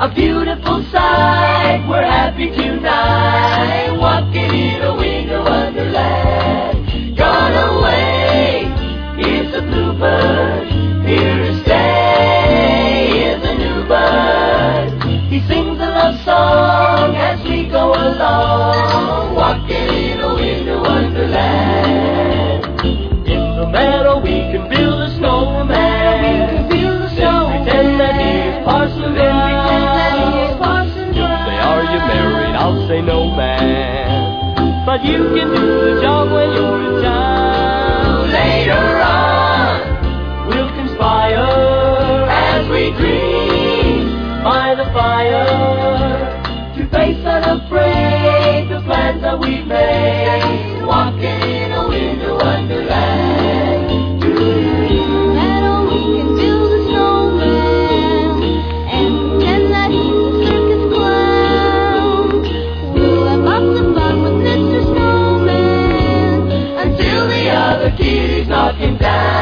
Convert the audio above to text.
A beautiful sight, we're happy tonight, walking in a winter wonderland. Gone away is a bluebird, here to stay is a new bird. He sings a love song as we go along, walking in a winter wonderland. In the meadow we can build a snowman, then pretend that he is Parson Brown. He'll say, are you married? I'll say, no, man. But you can do the job when you're in town. Later on, we'll conspire as we dream by the fire to face unafraid the plans that we've made, walking in a winter wonderland. Meadow, we can build a snowman and pretend that he's a circus clown. We'll have lots of fun with Mr. Snowman until the other kitties knock him down.